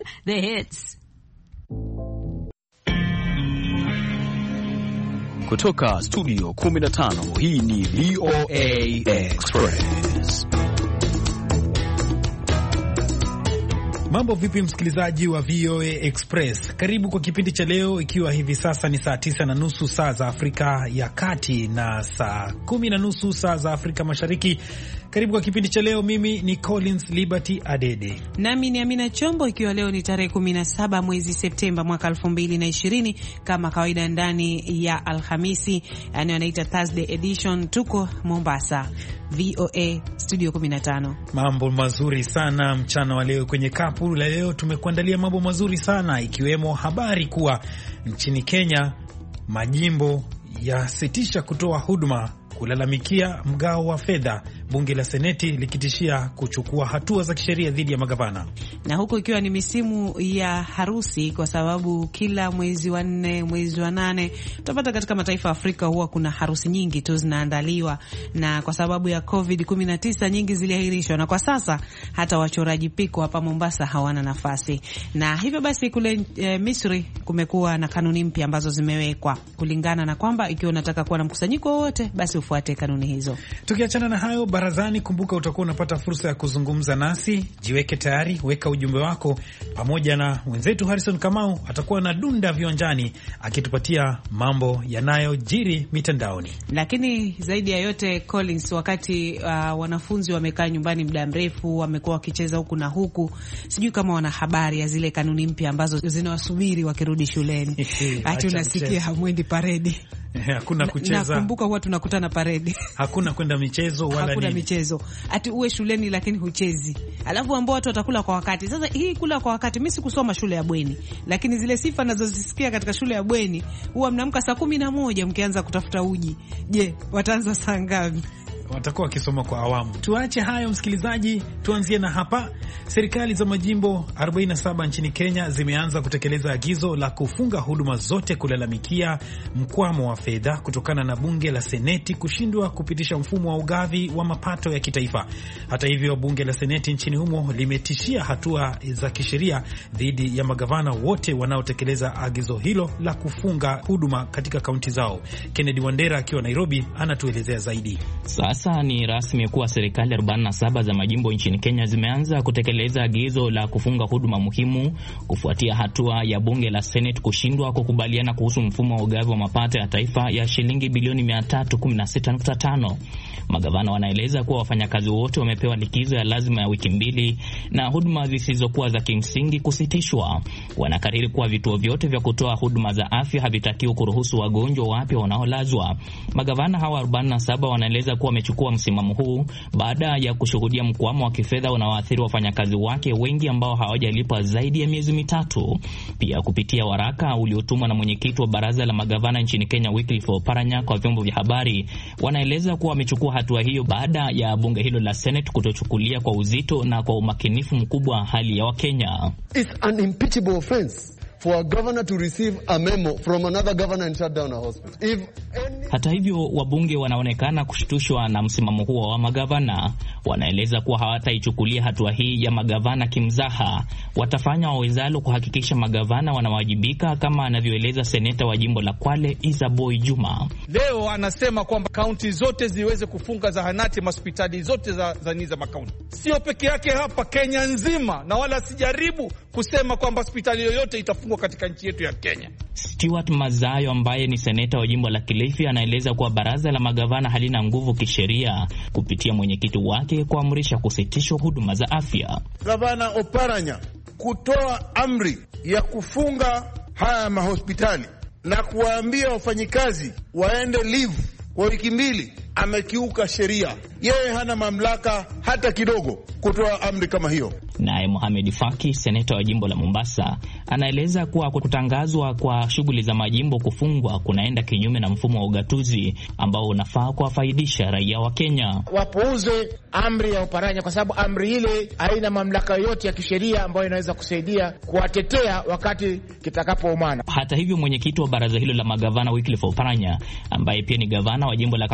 The hits. Kutoka studio 15, hii ni VOA Express. Mambo vipi msikilizaji wa VOA Express? Karibu kwa kipindi cha leo, ikiwa hivi sasa ni saa 9:30 saa za Afrika ya Kati na saa 10:30 saa za Afrika Mashariki. Karibu kwa kipindi cha leo. Mimi ni Collins Liberty Adede. Nami ni Amina Chombo, ikiwa leo ni tarehe 17 mwezi Septemba mwaka 2020, kama kawaida ndani ya Alhamisi, yani wanaita Thursday edition. Tuko Mombasa, VOA studio 15. Mambo mazuri sana mchana wa leo. Kwenye kapu la leo tumekuandalia mambo mazuri sana, ikiwemo habari kuwa nchini Kenya majimbo yasitisha kutoa huduma kulalamikia mgao wa fedha, bunge la seneti likitishia kuchukua hatua za kisheria dhidi ya magavana. Na huko ikiwa ni misimu ya harusi, kwa sababu kila mwezi wa 4, mwezi wa 8 utapata katika mataifa ya Afrika huwa kuna harusi nyingi tu zinaandaliwa, na kwa sababu ya COVID-19 nyingi ziliahirishwa, na kwa sasa hata wachoraji piko hapa Mombasa hawana nafasi. Na hivyo basi kule Misri kumekuwa na kanuni mpya ambazo zimewekwa kulingana na kwamba ikiwa unataka kuwa na mkusanyiko wote basi ufuate kanuni hizo. Tukiachana na hayo, barazani, kumbuka utakuwa unapata fursa ya kuzungumza nasi. Jiweke tayari, weka ujumbe wako, pamoja na wenzetu Harrison Kamau atakuwa na dunda viwanjani akitupatia mambo yanayojiri mitandaoni. Lakini zaidi ya yote Collins, wakati wanafunzi wamekaa nyumbani muda mrefu, wamekuwa wakicheza huku na huku, sijui kama wana habari ya zile kanuni mpya ambazo zinawasubiri wakirudi shuleni. Ati unasikia hamwendi paredi. Hakuna kucheza. Nakumbuka huwa tunakutana paredi. Hakuna kwenda michezo wala hakuna nini. Michezo. Ati uwe shuleni lakini huchezi. Alafu ambao watu watakula kwa wakati. Sasa hii kula kwa wakati, mimi sikusoma shule ya bweni, lakini zile sifa nazozisikia katika shule ya bweni huwa mnaamka saa 11 mkianza kutafuta uji. Je, wataanza saa ngapi? Watakuwa wakisoma kwa awamu. Tuache hayo msikilizaji, tuanzie na hapa. Serikali za majimbo 47 nchini Kenya zimeanza kutekeleza agizo la kufunga huduma zote kulalamikia mkwamo wa fedha kutokana na bunge la seneti kushindwa kupitisha mfumo wa ugavi wa mapato ya kitaifa. Hata hivyo, bunge la seneti nchini humo limetishia hatua za kisheria dhidi ya magavana wote wanaotekeleza agizo hilo la kufunga huduma katika kaunti zao. Kennedy Wandera akiwa Nairobi anatuelezea zaidi. Sasa ni rasmi kuwa serikali 47 za majimbo nchini Kenya zimeanza kutekeleza agizo la kufunga huduma muhimu kufuatia hatua ya bunge la Senate kushindwa kukubaliana kuhusu mfumo wa ugavi wa mapato ya taifa ya shilingi bilioni 316.5. Magavana wanaeleza kuwa wafanyakazi wote wamepewa likizo ya lazima ya wiki 2 na huduma zisizokuwa za kimsingi kusitishwa. Wanakariri kuwa vituo vyote vya kutoa huduma za afya havitakiwi kuruhusu wagonjwa wapya wanaolazwa. Magavana hawa 47 wanaeleza kuwa wamechukua msimamo huu baada ya kushuhudia mkwamo wa kifedha unaoathiri wafanyakazi wake wengi ambao hawajalipwa zaidi ya miezi 3. Pia kupitia waraka uliotumwa na mwenyekiti wa baraza la magavana nchini Kenya Wycliffe Oparanya kwa vyombo vya habari, wanaeleza kuwa wamechukua hatua hiyo baada ya bunge hilo la Senate kutochukulia kwa uzito na kwa umakinifu mkubwa hali ya Wakenya. It's an impeachable offense for a governor to receive a memo from another governor and shut down a hospital. Hata hivyo, wabunge wanaonekana kushtushwa na msimamo huo wa magavana. Wanaeleza kuwa hawataichukulia hatua hii ya magavana kimzaha. Watafanya wawezalo kuhakikisha magavana wanawajibika, kama anavyoeleza seneta wa jimbo la Kwale Isaboy Juma. Leo anasema kwamba kaunti zote ziweze kufunga zahanati, hospitali zote za makaunti. Sio peke yake hapa, Kenya nzima, na wala sijaribu kusema kwamba hospitali yoyote itafungwa katika nchi yetu ya Kenya. Stuart Mazayo ambaye ni seneta wa jimbo la Kilifi anaeleza kuwa baraza la magavana halina nguvu kisheria kupitia mwenyekiti wake kuamrisha kusitishwa huduma za afya. Gavana Oparanya kutoa amri ya kufunga haya mahospitali na kuwaambia wafanyikazi waende leave kwa wiki 2, amekiuka sheria. Yeye hana mamlaka hata kidogo kutoa amri kama hiyo. Naye Mohamed Faki, seneta wa jimbo la Mombasa, anaeleza kuwa kutangazwa kwa shughuli za majimbo kufungwa kunaenda kinyume na mfumo wa ugatuzi ambao unafaa kuwafaidisha raia wa Kenya. Wapuuze amri ya Oparanya kwa sababu amri ile haina mamlaka yote ya kisheria ambayo inaweza kusaidia kuwatetea wakati kitakapoumana. Hata hivyo, mwenyekiti wa baraza hilo la magavana Wycliffe Oparanya, ambaye pia ni gavana wa jimbo la Kakamega,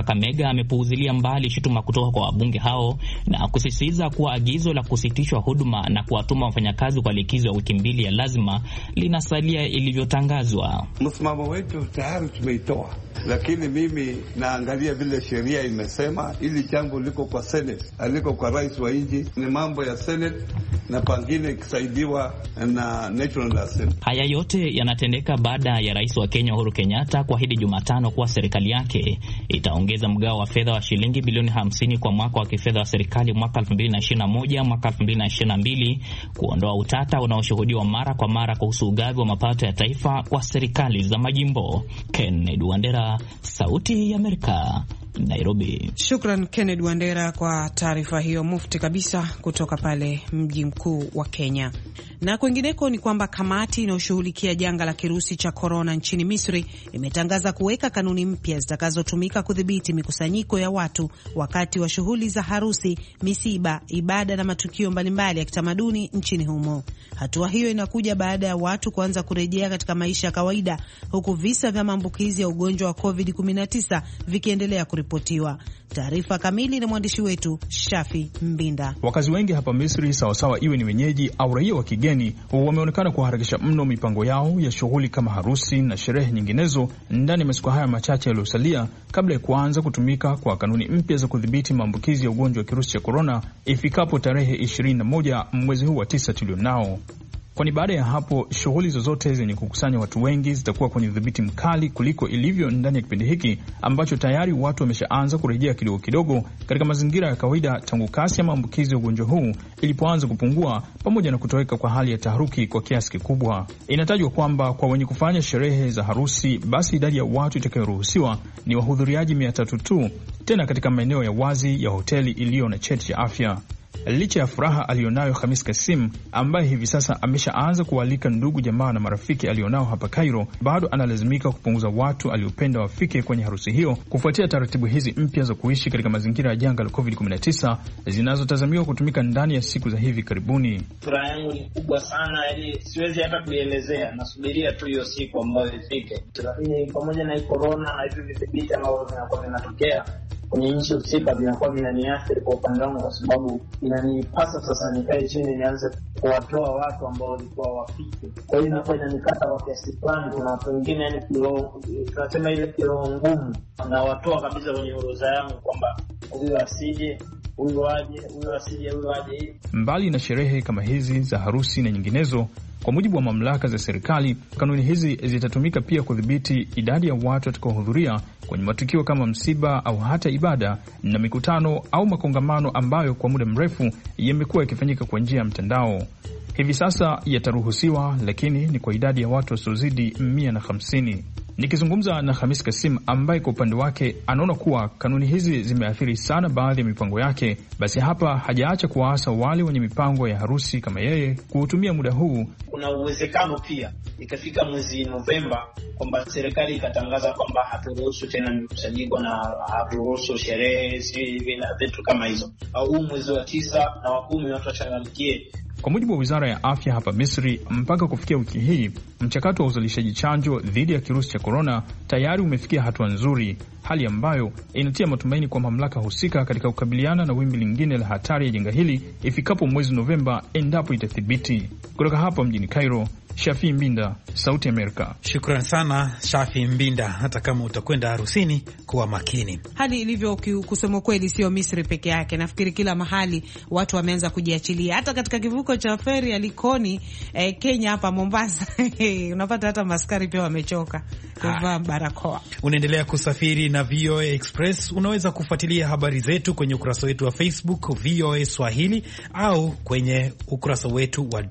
pia amepuuzilia mbali shutuma kutoka kwa wabunge hao na kusisitiza kuwa agizo la kusitishwa huduma na kuwatuma wafanyakazi kwa likizo ya wiki 2 ya lazima linasalia ilivyotangazwa. Msimamo wetu tayari tumeitoa, lakini mimi naangalia vile sheria imesema. Ili jambo liko kwa Senate, aliko kwa rais wa nchi, ni mambo ya Senate na pangine ikisaidiwa na National Assembly. Haya yote yanatendeka baada ya rais wa Kenya Uhuru Kenyatta kuahidi Jumatano kuwa serikali yake itaongeza mgao wa fedha wa shilingi bilioni 50 kwa mwaka wa kifedha wa serikali mwaka 2021 mwaka 2022, kuondoa utata unaoshuhudiwa mara kwa mara kuhusu ugavi wa mapato ya taifa kwa serikali za majimbo. Kennedy Wandera, Sauti ya Amerika, Nairobi. Shukran Kennedy Wandera kwa taarifa hiyo mufti kabisa kutoka pale mji mkuu wa Kenya. Na kwingineko ni kwamba kamati inayoshughulikia janga la kirusi cha korona nchini Misri imetangaza kuweka kanuni mpya zitakazotumika kudhibiti mikusanyiko ya watu wakati wa shughuli za harusi, misiba, ibada na matukio mbalimbali ya kitamaduni nchini humo. Hatua hiyo inakuja baada ya watu kuanza kurejea katika maisha ya kawaida, huku visa vya maambukizi ya ugonjwa wa COVID-19 vikiendelea kuripotiwa. Taarifa kamili na mwandishi wetu Shafi Mbinda. Wakazi wengi hapa Misri, sawasawa iwe ni wenyeji au raia wa kigeni, wameonekana kuharakisha mno mipango yao ya shughuli kama harusi na sherehe nyinginezo ndani ya masiku haya machache yaliyosalia kabla ya kuanza kutumika kwa kanuni mpya za kudhibiti maambukizi ya ugonjwa wa kirusi cha korona ifikapo tarehe 21 mwezi huu wa 9 tulionao. Kwani baada ya hapo shughuli zozote zenye kukusanya watu wengi zitakuwa kwenye udhibiti mkali kuliko ilivyo ndani ya kipindi hiki ambacho tayari watu wameshaanza kurejea kidogo kidogo katika mazingira ya kawaida tangu kasi ya maambukizi ya ugonjwa huu ilipoanza kupungua, pamoja na kutoweka kwa hali ya taharuki kwa kiasi kikubwa. Inatajwa kwamba kwa wenye kufanya sherehe za harusi, basi idadi ya watu itakayoruhusiwa ni wahudhuriaji 300 tu, tena katika maeneo ya wazi ya hoteli iliyo na cheti cha afya. Licha ya furaha alionayo Khamis Kasim, ambaye hivi sasa ameshaanza kualika ndugu jamaa na marafiki alionao hapa Cairo, bado analazimika kupunguza watu aliopenda wafike kwenye harusi hiyo kufuatia taratibu hizi mpya za kuishi katika mazingira ya janga la COVID-19 zinazotazamiwa kutumika ndani ya siku za hivi karibuni. Furaha yangu ni kubwa sana, yani siwezi hata kuielezea. Nasubiria tu hiyo siku ambayo ifike. Lakini pamoja na corona na hivi vipindi ambavyo vinakuwa vinatokea kwenye nchi husika vinakuwa vinaniathiri kwa upande wangu, kwa sababu inanipasa sasa nikae chini nianze kuwatoa watu ambao walikuwa wafiki. Kwa hiyo inakuwa inanikata kwa kiasi fulani. Kuna watu wengine yani tunasema ile kilo ngumu, na watoa kabisa kwenye orodha yangu kwamba huyu asije, huyu aje, huyu asije, huyu aje. Mbali na sherehe kama hizi za harusi na nyinginezo, kwa mujibu wa mamlaka za serikali, kanuni hizi zitatumika pia kudhibiti idadi ya watu watakaohudhuria kwenye matukio kama msiba au hata ibada na mikutano au makongamano ambayo kwa muda mrefu yamekuwa yakifanyika kwa njia ya mtandao. Hivi sasa yataruhusiwa, lakini ni kwa idadi ya watu wasiozidi 150. Nikizungumza na Khamis Kasim ambaye kwa upande wake anaona kuwa kanuni hizi zimeathiri sana baadhi ya mipango yake, basi hapa hajaacha kuwaasa wale wenye mipango ya harusi kama yeye kuutumia muda huu. Kuna uwezekano pia ikafika mwezi Novemba kwamba serikali ikatangaza kwamba haturuhusu tena mikusanyiko na haturuhusu sherehe hivi na vitu kama hizo, au mwezi wa 9 na wa 10 watu wachangamkie. Kwa mujibu wa Wizara ya Afya hapa Misri, mpaka kufikia wiki hii, mchakato wa uzalishaji chanjo dhidi ya kirusi cha korona tayari umefikia hatua nzuri, hali ambayo inatia matumaini kwa mamlaka husika katika kukabiliana na wimbi lingine la hatari ya janga hili ifikapo mwezi Novemba endapo itathibiti. Kutoka hapa mjini Cairo, Shafi Mbinda, Sauti Amerika. Shukran sana Shafi Mbinda. Hata kama utakwenda harusini, kuwa makini. Hali ilivyo kusema kweli sio Misri peke yake. Nafikiri kila mahali watu wameanza kujiachilia. Hata katika kivuko cha feri ya Likoni Kenya hapa Mombasa unapata hata maskari pia wamechoka kuvaa barakoa. Unaendelea kusafiri na VOA Express. Unaweza kufuatilia habari zetu kwenye ukurasa wetu wa Facebook VOA Swahili au kwenye ukurasa wetu wa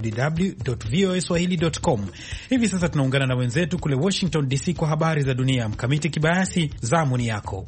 www.voaswahili.com. Hivi sasa tunaungana na wenzetu kule Washington DC kwa habari za dunia. Mkamiti Kibayasi, zamu ni yako.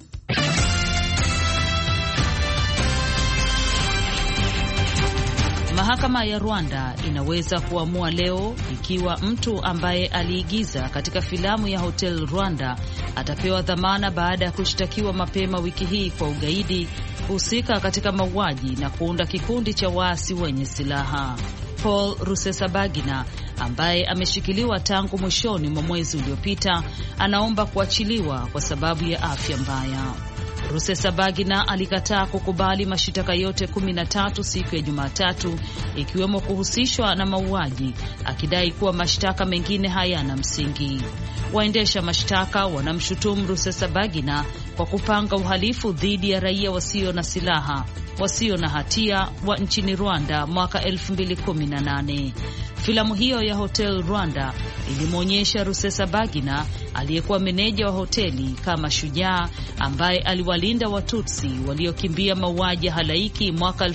Mahakama ya Rwanda inaweza kuamua leo ikiwa mtu ambaye aliigiza katika filamu ya Hotel Rwanda atapewa dhamana baada ya kushtakiwa mapema wiki hii kwa ugaidi, kuhusika katika mauaji na kuunda kikundi cha waasi wenye silaha. Paul Rusesabagina ambaye ameshikiliwa tangu mwishoni mwa mwezi uliopita anaomba kuachiliwa kwa sababu ya afya mbaya. Rusesabagina alikataa kukubali mashitaka yote 13 siku ya Jumatatu, ikiwemo kuhusishwa na mauaji, akidai kuwa mashtaka mengine hayana msingi. Waendesha mashtaka wanamshutumu Rusesabagina kwa kupanga uhalifu dhidi ya raia wasio na silaha, wasio na hatia wa nchini Rwanda mwaka 2018. Filamu hiyo ya Hotel Rwanda ilimwonyesha Rusesabagina aliyekuwa meneja wa hoteli kama shujaa ambaye aliwalinda Watutsi waliokimbia mauaji halaiki mwaka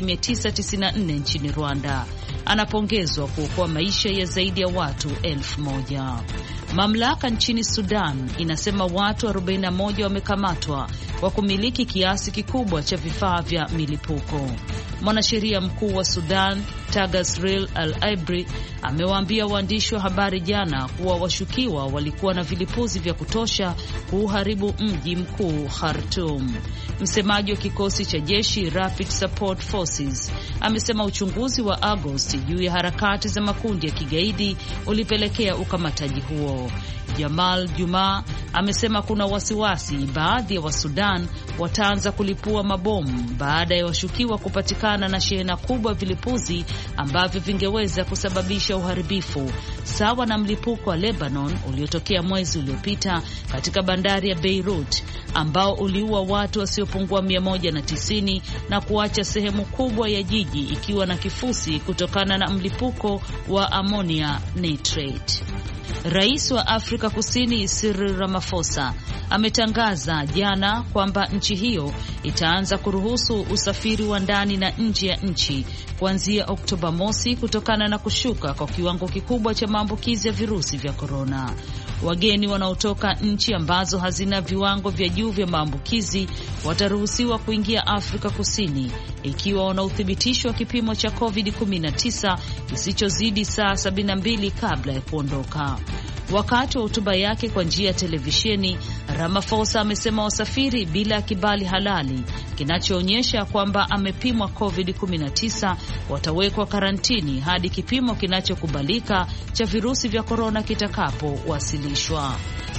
1994 nchini Rwanda. Anapongezwa kuokoa maisha ya zaidi ya watu 1000. Mamlaka nchini Sudan inasema watu 41 wamekamatwa kwa kumiliki kiasi kikubwa cha vifaa vya milipuko. Mwanasheria mkuu wa Sudan, Tagasril Al-Ibri, amewaambia waandishi wa habari jana kuwa washukiwa walikuwa na vilipuzi vya kutosha kuharibu mji mkuu Khartoum. Msemaji wa kikosi cha jeshi Rapid Support Forces amesema uchunguzi wa Agosti juu ya harakati za makundi ya kigaidi ulipelekea ukamataji huo. Jamal Juma amesema kuna wasiwasi baadhi ya Wasudan wataanza kulipua mabomu baada ya washukiwa kupatikana na shehena kubwa vilipuzi ambavyo vingeweza kusababisha uharibifu sawa na mlipuko wa Lebanon uliotokea mwezi uliopita katika bandari ya Beirut ambao uliua watu wasiopungua 190 na kuacha sehemu kubwa ya jiji ikiwa na kifusi kutokana na mlipuko wa ammonia nitrate. Rais wa Afrika Kusini Cyril Ramaphosa ametangaza jana kwamba nchi hiyo itaanza kuruhusu usafiri wa ndani na nje ya nchi kuanzia Oktoba mosi kutokana na kushuka kwa kiwango kikubwa cha maambukizi ya virusi vya korona. Wageni wanaotoka nchi ambazo hazina viwango vya juu vya maambukizi wataruhusiwa kuingia Afrika Kusini ikiwa wana uthibitisho wa kipimo cha COVID-19 kisichozidi saa 72 kabla ya kuondoka. Wakati wa hotuba yake kwa njia ya televisheni, Ramaphosa amesema wasafiri bila kibali halali kinachoonyesha kwamba amepimwa COVID-19 watawekwa karantini hadi kipimo kinachokubalika cha virusi vya korona kitakapowasilishwa.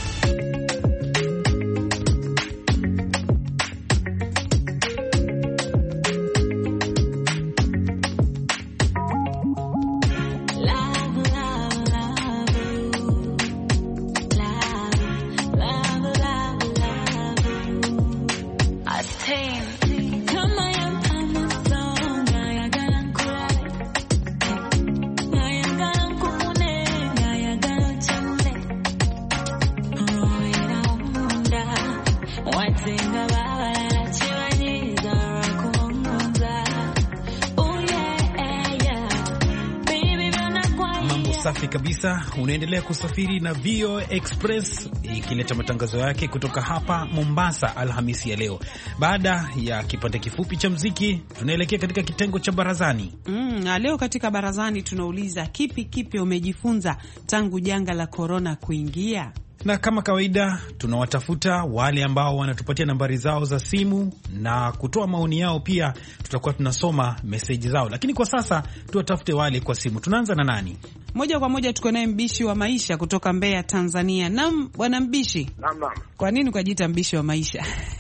Safi kabisa, unaendelea kusafiri na VOA Express ikileta matangazo yake kutoka hapa Mombasa Alhamisi ya leo. Baada ya kipande kifupi cha muziki, tunaelekea katika kitengo cha barazani. Leo katika barazani tunauliza kipi umejifunza tangu janga la korona kuingia? Na kama kawaida tunawatafuta wale ambao wanatupatia nambari zao za simu na kutoa maoni yao, pia tutakuwa tunasoma meseji zao. Lakini kwa sasa tuwatafute wale kwa simu. Tunaanza na nani? Moja kwa moja tuko naye Mbishi wa Maisha kutoka Mbeya, Tanzania. Naam, bwana Mbishi. Naam. Kwa nini ukajiita Mbishi wa Maisha?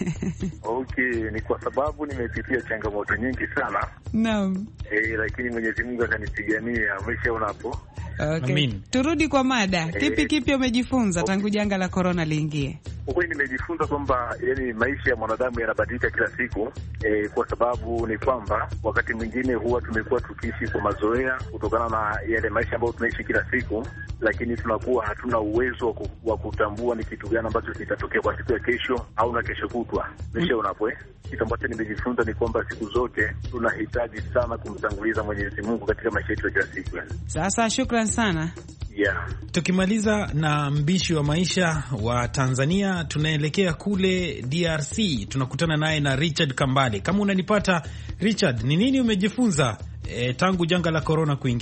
Okay, ni kwa sababu nimepitia changamoto nyingi sana. Naam. Lakini Mwenyezi Mungu akanipigania, umeshaona hapo. Okay. Amin. Turudi kwa mada. Kipi umejifunza tangu janga la corona liingie? Kweli nimejifunza kwamba maisha ya mwanadamu yanabadilika kila siku, kwa sababu ni kwamba wakati mwingine huwa tumekuwa tukiishi kwa mazoea kutokana na yale maisha ambayo tunaishi kila siku, lakini tunakuwa hatuna uwezo wa kutambua ni kitu gani ambacho kitatokea kwa siku ya kesho au na kesho kutwa. Umeshaona hapo Kitu ambacho nimejifunza ni kwamba siku zote tunahitaji sana kumtanguliza Mwenyezi Mungu katika maisha yetu ya kila siku. Sasa shukrani sana. Yeah. Tukimaliza na Mbishi wa Maisha wa Tanzania, tunaelekea kule DRC. Tunakutana naye na Richard Kambale. Kama unanipata Richard, ni nini umejifunza tangu janga la corona kuingia?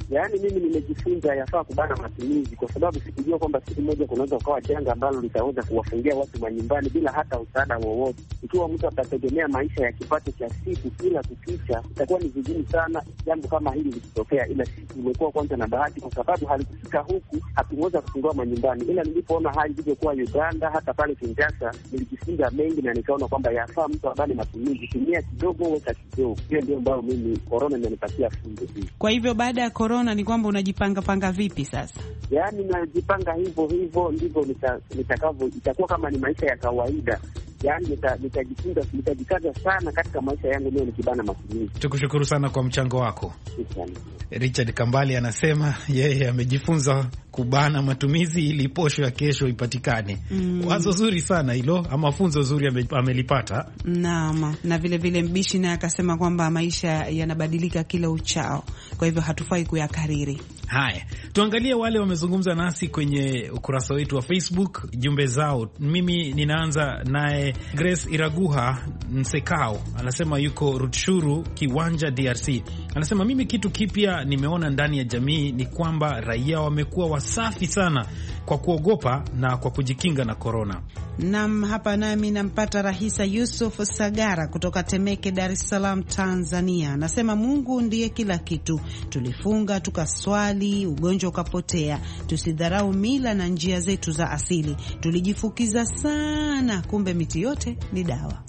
Yaani mimi nimejifunza yafaa kubana matumizi, kwa sababu sikujua kwamba siku moja kunaweza kuwa janga ambalo litaweza kuwafungia watu manyumbani bila hata msaada wowote. Ikiwa mtu atategemea maisha ya kipato cha siku kila kukicha, itakuwa ni vigumu sana jambo kama hili likitokea. Ila sisi tumekuwa kwanza na bahati, kwa sababu halikufika huku, hatuweza kufungua manyumbani. Ila nilipoona hali ilivyokuwa Uganda, hata pale Kinshasa, nilijifunza mengi na nikaona kwamba yafaa mtu abane matumizi, tumia kidogo weka kidogo. Hiyo ndio ambayo mimi corona imenipatia funzo hii. Kwa hivyo baada ya corona ni kwamba unajipanga vipi sasa? Yaani najipanga hivyo ndivyo nitakavyo, itakuwa kama ni maisha ya kawaida. Yaani nitajifunza, nitajikaza sana katika maisha yangu leo nikibana matumizi. Tukushukuru sana kwa mchango wako. Richard Kambale anasema yeye amejifunza kubana matumizi ili posho ya kesho ipatikane. Wazo zuri sana hilo, ama funzo zuri amelipata. Naam, na vile vile Mbishi naye akasema kwamba maisha yanabadilika kila uchao, kwa hivyo hatufai kuyakariri. Haya, tuangalie wale wamezungumza nasi kwenye ukurasa wetu wa Facebook, jumbe zao. Mimi ninaanza naye Grace Iraguha Nsekao, anasema yuko Rutshuru Kiwanja, DRC. Anasema mimi kitu kipya nimeona ndani ya jamii ni kwamba raia wamekuwa wasafi sana kwa kuogopa na kwa kujikinga na korona. Nam, hapa nami nampata Rahisa Yusuf Sagara kutoka Temeke, Dar es Salaam, Tanzania. Anasema Mungu ndiye kila kitu. Tulifunga tukaswali, ugonjwa ukapotea. Tusidharau mila na njia zetu za asili. Tulijifukiza sana, kumbe miti yote ni dawa.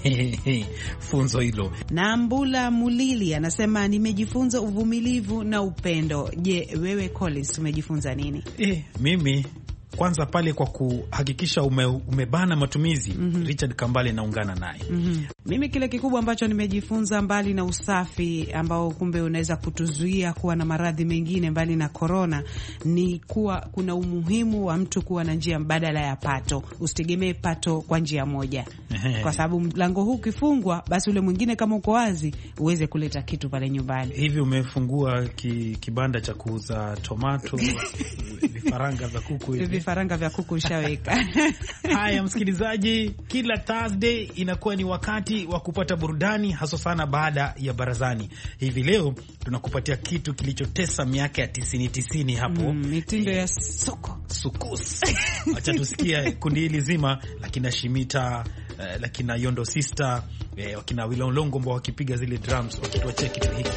Funzo hilo. Na Mbula Mulili anasema nimejifunza uvumilivu na upendo. Je, wewe Collins umejifunza nini? Mimi kwanza pale kwa kuhakikisha umebana matumizi. Richard Kambale naungana naye. Mimi kile kikubwa ambacho nimejifunza, mbali na usafi ambao kumbe unaweza kutuzuia kuwa na maradhi mengine mbali na corona, ni kuwa kuna umuhimu wa mtu kuwa na njia mbadala ya pato. Usitegemee pato kwa njia moja. Kwa sababu mlango huu ukifungwa, basi ule mwingine kama uko wazi uweze kuleta kitu pale nyumbani. Hivi umefungua kibanda cha kuuza tomato, vifaranga vya kuku hivi. Vifaranga vya kuku ushaweka. Haya msikilizaji, kila Thursday inakuwa ni wakati wa kupata burudani, hasa sana baada ya barazani. Hivi leo tunakupatia kitu kilichotesa miaka ya 90 hapo. Mitindo ya soko. Sukus. Acha tusikie kundi hili zima, lakini Shimita, lakini Yondo Sister, wakina Wilolongo ambao wakipiga zile drums, wakituachia kitu hiki.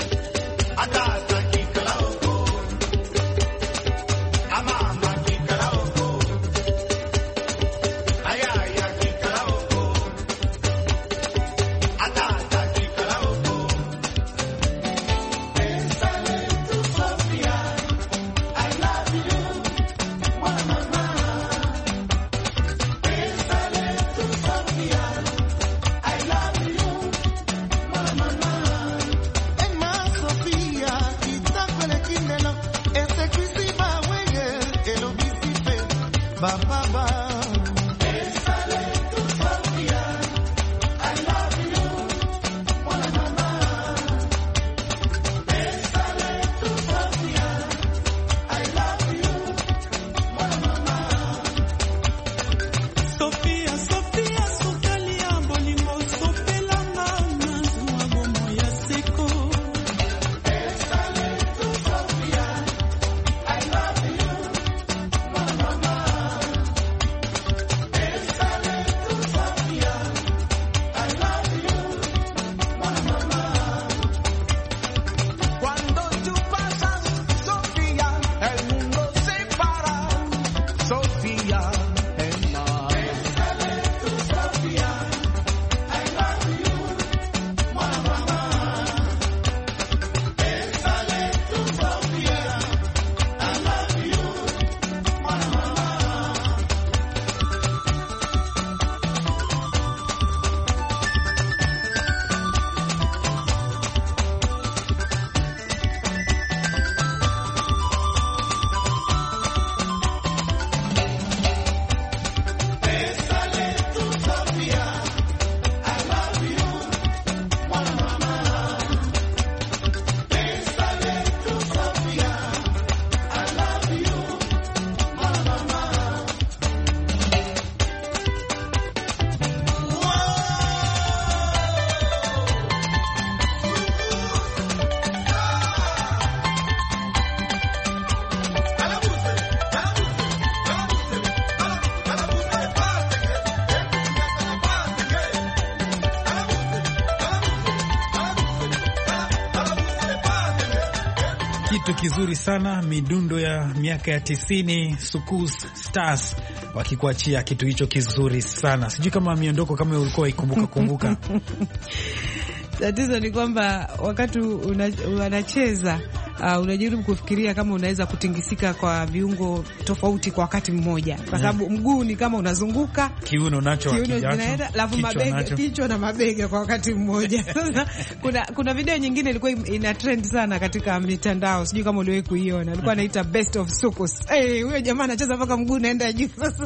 kitu kizuri sana, midundo ya miaka ya 90, Sukus Stars wakikuachia kitu hicho kizuri sana. Sijui kama miondoko kama ulikuwa ikumbuka. Tatizo ni kwamba wakati wanacheza unajaribu kufikiria kama unaweza kutingisika kwa viungo tofauti kwa wakati mmoja, kwa sababu mguu ni kama unazunguka, kiuno nacho kinaenda, alafu mabega, kichwa na mabega kwa wakati mmoja. Sasa kuna video nyingine ilikuwa ina trend sana katika mitandao, sijui kama uliwahi kuiona, alikuwa anaita best of Sukus. Huyo jamaa anacheza mpaka mguu unaenda juu. Sasa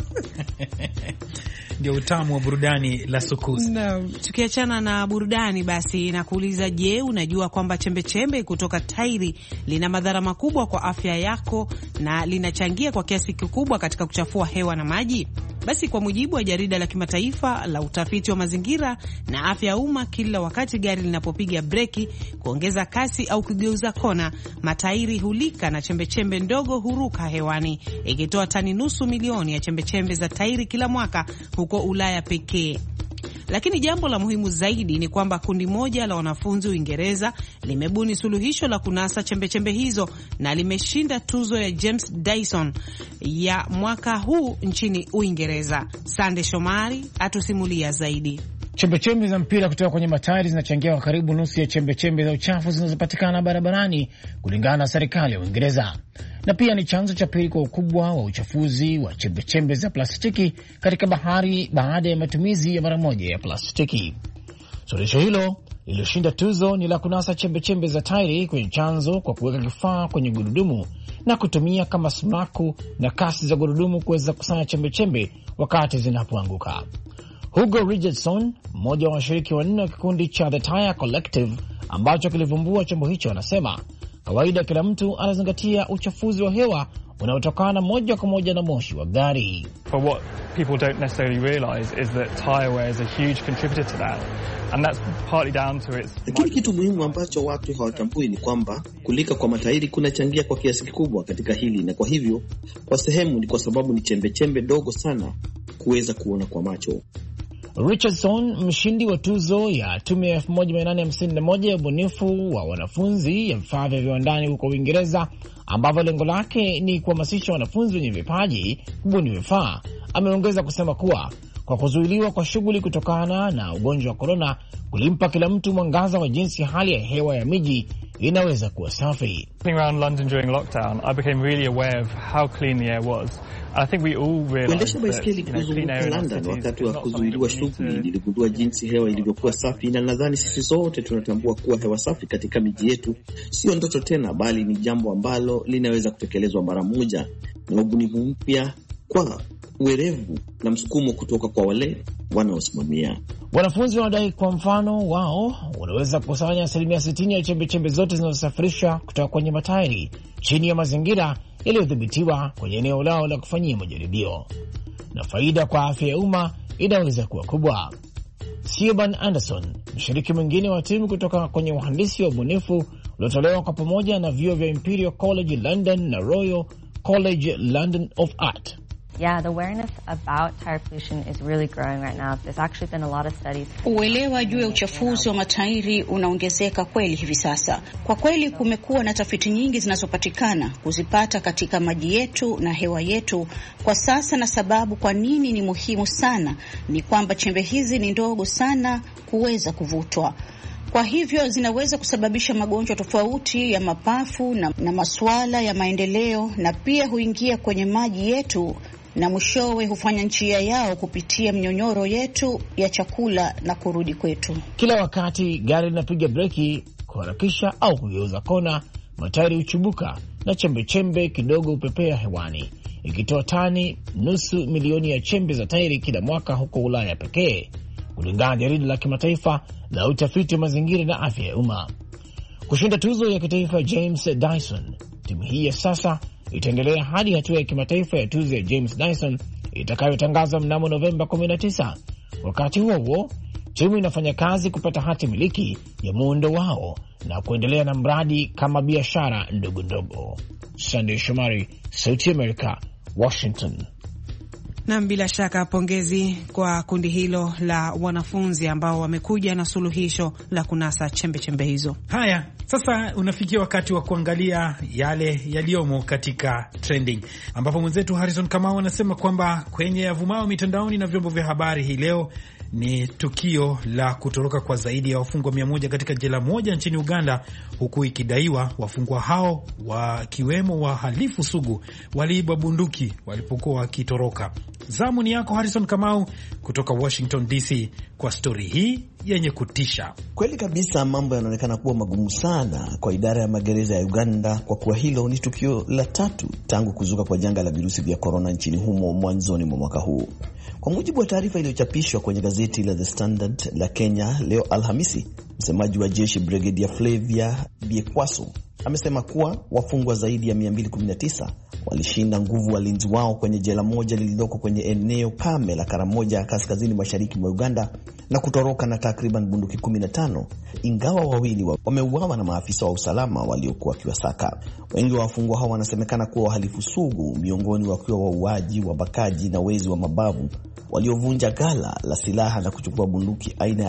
ndio utamu wa burudani la Sukus. No. Tukiachana na burudani basi nakuuliza, je, unajua kwamba chembechembe kutoka tairi lina madhara makubwa kwa afya yako na linachangia kwa kiasi kikubwa katika kuchafua hewa na maji? Basi kwa mujibu wa jarida la kimataifa la utafiti wa mazingira na afya ya umma, kila wakati gari linapopiga breki, kuongeza kasi au kugeuza kona, matairi hulika na chembechembe ndogo huruka hewani, ikitoa tani nusu milioni ya chembechembe za tairi kila mwaka huko Ulaya pekee. Lakini jambo la muhimu zaidi ni kwamba kundi moja la wanafunzi Uingereza limebuni suluhisho la kunasa chembechembe hizo na limeshinda tuzo ya James Dyson ya mwaka huu nchini Uingereza. Sande Shomari atusimulia zaidi. Chembechembe za mpira kutoka kwenye matairi zinachangia kwa karibu nusu ya chembechembe za uchafu zinazopatikana barabarani, kulingana na serikali ya Uingereza, na pia ni chanzo cha pili kwa ukubwa wa uchafuzi wa chembechembe za plastiki katika bahari baada ya matumizi ya mara moja ya plastiki. Suluhisho hilo lililoshinda tuzo ni la kunasa chembechembe za tairi kwenye chanzo kwa kuweka kifaa kwenye gurudumu na kutumia kama sumaku na kasi za gurudumu kuweza kusanya chembechembe wakati zinapoanguka. Hugo Richardson, mmoja wa washiriki wanne wa kikundi cha The Tire Collective ambacho kilivumbua chombo hicho, anasema kawaida kila mtu anazingatia uchafuzi wa hewa unaotokana moja kwa moja na moshi wa gari. But what people don't necessarily realize is that tire wear is a huge contributor to that. And that's partly down to its... Lakini kitu muhimu ambacho watu hawatambui ni kwamba kulika kwa matairi kunachangia kwa kiasi kikubwa katika hili, na kwa hivyo kwa sehemu ni kwa sababu ni chembe ndogo sana kuweza kuona kwa macho. Richardson, mshindi wa tuzo ya tume ya 1851 ya ubunifu wa wanafunzi ya vifaa vya viwandani huko Uingereza, ambavyo lengo lake ni kuhamasisha wanafunzi wenye vipaji kubuni vifaa, ameongeza kusema kuwa kwa kuzuiliwa kwa shughuli kutokana na ugonjwa wa korona kulimpa kila mtu mwangaza wa jinsi hali ya hewa ya miji inaweza kuwa safi. Around London during lockdown, I became really aware of how clean the air was. I think we all realized kuendesha baiskeli kuzunguka London wakati wa kuzuiliwa shughuli, niligundua jinsi hewa ilivyokuwa safi, na nadhani sisi sote tunatambua kuwa hewa safi katika miji yetu sio ndoto tena, bali ni jambo ambalo linaweza kutekelezwa mara moja, na ubunifu mpya kwa uwerevu na msukumo kutoka kwa wale wanaosimamia. Wanafunzi wanadai kwa mfano wao wanaweza kukusanya 60% ya chembechembe zote zinazosafirishwa kutoka kwenye matairi chini ya mazingira yaliyodhibitiwa kwenye eneo lao la kufanyia majaribio, na faida kwa afya ya umma inaweza kuwa kubwa. Siobhan Anderson, mshiriki mwingine wa timu kutoka kwenye uhandisi wa ubunifu uliotolewa kwa pamoja na vyuo vya Imperial College London na Royal College London of Art. Yeah, the awareness about tire pollution is really growing right now. There's actually been a lot of studies. Uelewa juu ya uchafuzi wa matairi unaongezeka kweli hivi sasa. Kwa kweli kumekuwa na tafiti nyingi zinazopatikana kuzipata katika maji yetu na hewa yetu kwa sasa, na sababu kwa nini ni muhimu sana ni kwamba chembe hizi ni ndogo sana kuweza kuvutwa. Kwa hivyo zinaweza kusababisha magonjwa tofauti ya mapafu na masuala ya maendeleo, na pia huingia kwenye maji yetu na mwishowe hufanya njia yao kupitia mnyonyoro yetu ya chakula na kurudi kwetu. Kila wakati gari linapiga breki, kuharakisha au kugeuza kona, matairi huchubuka na chembe kidogo upepea hewani, ikitoa tani nusu milioni ya chembe za tairi kila mwaka huko Ulaya pekee, kulingana na jarida la kimataifa la utafiti wa mazingira na afya ya umma. Kushinda tuzo ya kitaifa James Dyson, timu hii ya sasa itaendelea hadi hatua ya kimataifa ya tuzo ya James Dyson itakayotangazwa mnamo Novemba 19. Wakati huo timu inafanya kazi kupata hati miliki ya muundo wao na kuendelea na mradi kama biashara ndogo ndogo. Sunday Shomari, Sauti America, Washington. Na bila shaka pongezi kwa kundi hilo la wanafunzi ambao wamekuja na suluhisho la kunasa chembe chembe hizo. Haya, sasa unafikia wakati wa kuangalia yale yaliyomo katika trending, ambapo mwenzetu Harrison Kamau anasema kwamba kwenye yavumao mitandaoni na vyombo vya habari hii leo ni tukio la kutoroka kwa zaidi ya wafungwa 100 katika jela moja nchini Uganda, huku ikidaiwa wafungwa hao wakiwemo wahalifu sugu waliiba bunduki walipokuwa wakitoroka. Zamu ni yako Harrison Kamau kutoka Washington DC kwa stori hii yenye kutisha. Kweli kabisa, mambo yanaonekana kuwa magumu sana kwa idara ya magereza ya Uganda, kwa kuwa hilo ni tukio la 3 tangu kuzuka kwa janga la virusi vya korona nchini humo mwanzoni mwa mwaka huu. Kwa mujibu wa taarifa iliyochapishwa kwenye gazeti la The Standard la Kenya leo Alhamisi, msemaji wa jeshi Brigadier Flavia Biekwaso amesema kuwa wafungwa zaidi ya 219 walishinda nguvu walinzi wao kwenye jela moja lililoko kwenye eneo kame la Karamoja kaskazini mashariki mwa Uganda na kutoroka na takriban bunduki 15, ingawa wawili wameuawa na maafisa wa usalama waliokuwa wakiwasaka. Wengi wa wafungwa hao wanasemekana kuwa wahalifu sugu, miongoni wakiwa wauaji, wabakaji na wezi wa mabavu waliovunja ghala la silaha na kuchukua bunduki aina ya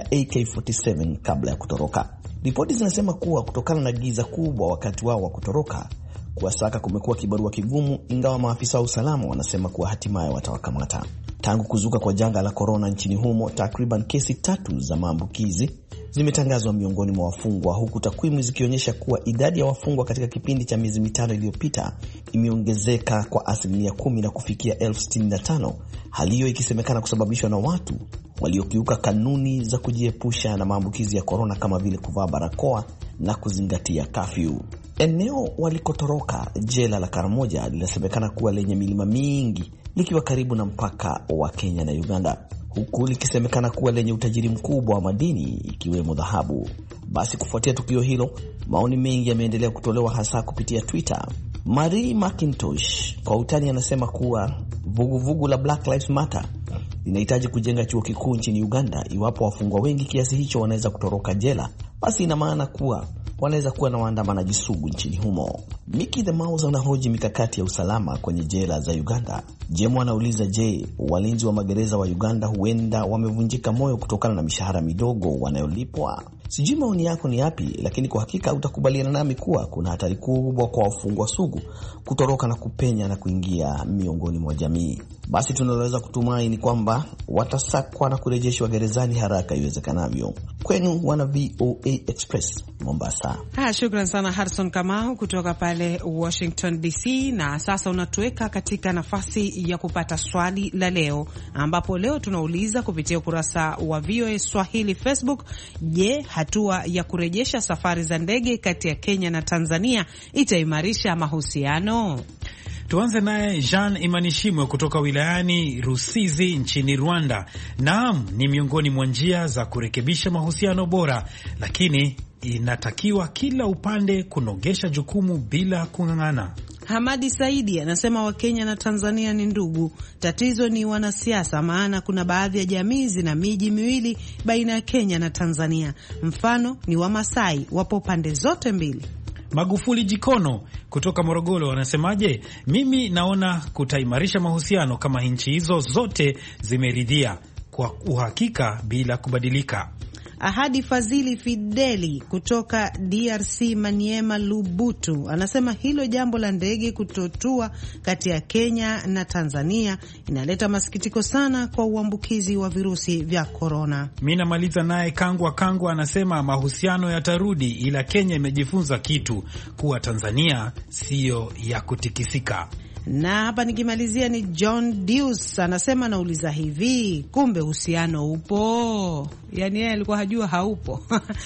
AK-47 kabla ya kutoroka. Ripoti zinasema kuwa kutokana na giza kubwa wakati wao wa kutoroka, kuwasaka kumekuwa kibarua kigumu, ingawa maafisa wa usalama wanasema kuwa hatimaye watawakamata. Tangu kuzuka kwa janga la korona nchini humo, takriban kesi 3 za maambukizi zimetangazwa miongoni mwa wafungwa, huku takwimu zikionyesha kuwa idadi ya wafungwa katika kipindi cha miezi 5 iliyopita imeongezeka kwa 10% na kufikia 65,000, hali hiyo ikisemekana kusababishwa na watu waliokiuka kanuni za kujiepusha na maambukizi ya korona kama vile kuvaa barakoa na kuzingatia kafyu. Eneo walikotoroka, jela la Karamoja, linasemekana kuwa lenye milima mingi, likiwa karibu na mpaka wa Kenya na Uganda, huku likisemekana kuwa lenye utajiri mkubwa wa madini ikiwemo dhahabu. Basi kufuatia tukio hilo, maoni mengi yameendelea kutolewa hasa kupitia Twitter. Marie McIntosh kwa utani anasema kuwa vuguvugu la Black Lives Matter linahitaji kujenga chuo kikuu nchini Uganda. Iwapo wafungwa wengi kiasi hicho wanaweza kutoroka jela, basi ina maana kuwa wanaweza kuwa na waandamanaji sugu nchini humo. Mickey the Mouse anahoji mikakati ya usalama kwenye jela za Uganda. Jemo anauliza, je, walinzi wa magereza wa Uganda huenda wamevunjika moyo kutokana na mishahara midogo wanayolipwa? Sijui maoni yako ni yapi, lakini kwa hakika utakubaliana nami kuwa kuna hatari kubwa kwa wafungwa sugu kutoroka na kupenya na kuingia miongoni mwa jamii. Basi tunaloweza kutumai ni kwamba watasakwa na kurejeshwa gerezani haraka iwezekanavyo. Kwenu wana VOA Express Mombasa. Shukrani sana Harrison Kamau kutoka pale Washington DC. Na sasa unatuweka katika nafasi ya kupata swali la leo, ambapo leo tunauliza kupitia ukurasa wa VOA Swahili Facebook: je, hatua ya kurejesha safari za ndege kati ya Kenya na Tanzania itaimarisha mahusiano? Tuanze naye Jean Imanishimwe kutoka wilayani Rusizi nchini Rwanda. Naam, ni miongoni mwa njia za kurekebisha mahusiano bora, lakini inatakiwa kila upande kunogesha jukumu bila kung'ang'ana. Hamadi Saidi anasema Wakenya na Tanzania ni ndugu, tatizo ni wanasiasa, maana kuna baadhi ya jamii zina miji miwili baina ya Kenya na Tanzania. Mfano ni Wamasai, wapo pande zote mbili. Magufuli Jikono kutoka Morogoro anasemaje? Mimi naona kutaimarisha mahusiano kama nchi hizo zote zimeridhia kwa uhakika bila kubadilika. Ahadi Fazili Fideli kutoka DRC Maniema Lubutu anasema hilo jambo la ndege kutotua kati ya Kenya na Tanzania inaleta masikitiko sana kwa uambukizi wa virusi vya korona. Mimi namaliza naye Kangwa anasema mahusiano yatarudi, ila Kenya imejifunza kitu kuwa Tanzania siyo ya kutikisika. Na hapa nikimalizia ni John Deus anasema, nauliza hivi, kumbe uhusiano upo? Yani yeye alikuwa hajua haupo.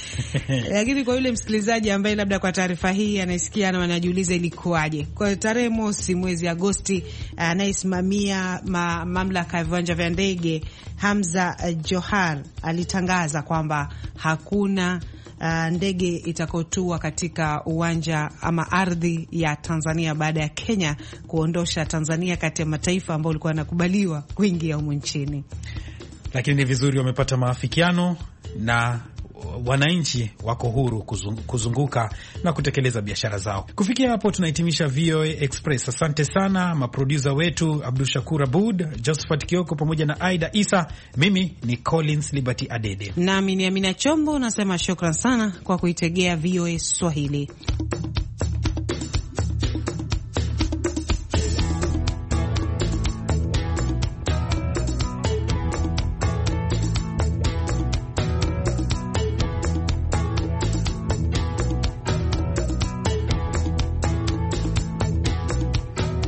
Lakini kwa yule msikilizaji ambaye labda kwa taarifa hii anaisikia na anajiuliza ilikuwaje, kwa tarehe mosi mwezi Agosti, anayesimamia mamlaka ya viwanja vya ndege Hamza Johar alitangaza kwamba hakuna ndege itakotua katika uwanja ama ardhi ya Tanzania baada ya Kenya kuondosha Tanzania kati ya mataifa ambayo walikuwa wanakubaliwa kuingia humu nchini. Lakini ni vizuri wamepata maafikiano na wananchi wako huru kuzunguka na kutekeleza biashara zao. Kufikia hapo tunahitimisha VOA Express. Asante sana maproducer wetu Abdul Shakur Abud, Josephat Kioko pamoja na Aida Isa. Mimi ni Collins Liberty Adede. Nami ni Amina Chombo, nasema shukran sana kwa kuitegea VOA Swahili.